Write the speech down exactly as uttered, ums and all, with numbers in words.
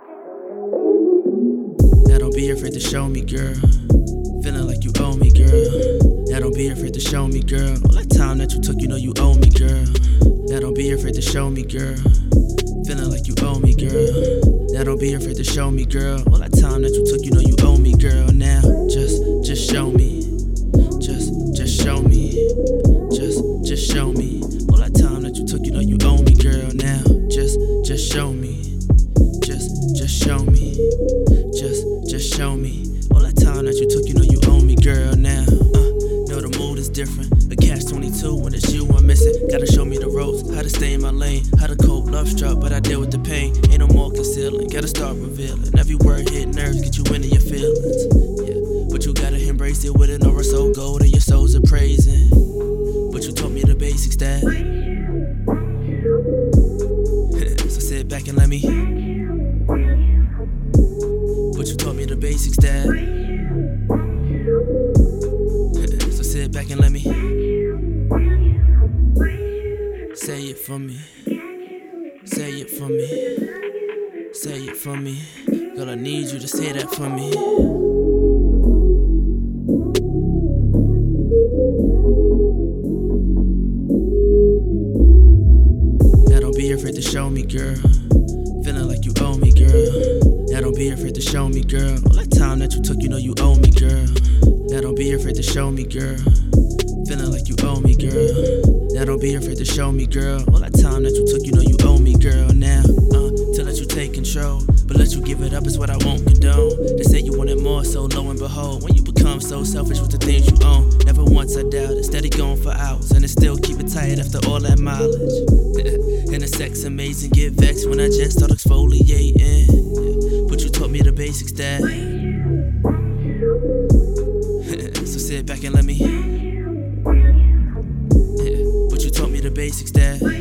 Now don't be afraid to show me, girl. Feeling like you owe me, girl. Now don't be afraid to show me, girl. All that time that you took, you know you owe me, girl. Now don't be afraid to show me, girl. Feeling like you owe me, girl. Now don't be afraid to show me, girl. All that time that you took, you know you owe me, girl. Now just, just show me. Just, just show me. Just, just show me. All that time that you took, you know you owe me, girl. Now just, just show me. Just, just show me. Just, just show me. All that time that you took, you know you owe me, girl. Now, uh, know the mood is different. A catch twenty-two when it's you I'm missing. Gotta show me the ropes, how to stay in my lane, how to cope, love struck, but I deal with the pain. Ain't no more concealing, gotta start revealing. Every word hit nerves, get you into your feelings. Yeah, but you gotta embrace it with an aura so gold and your souls are praising. But you taught me the basics, Dad. So sit back and let me. But you taught me the basics, Dad. So sit back and let me. Say it for me. Say it for me. Say it for me. Girl, I need you to say that for me. Now don't be afraid to show me, girl. Feeling like you owe me, girl. Now don't be afraid to show me, girl. All that time that you took, you know you owe me, girl. Now don't be afraid to show me, girl. Feeling like you owe me, girl. Now don't be afraid to show me, girl. All that time that you took, you know you owe me, girl. Now, uh, to let you take control, but let you give it up is what I won't condone. They say you wanted more, so lo and behold, when you become so selfish with the things you own, never once I doubted, steady going for hours, and it still keep it tight after all that mileage. And the sex amazing, get vexed when I just start exfoliating. But you taught me the basics, Dad. So sit back and let me. But you taught me the basics, Dad.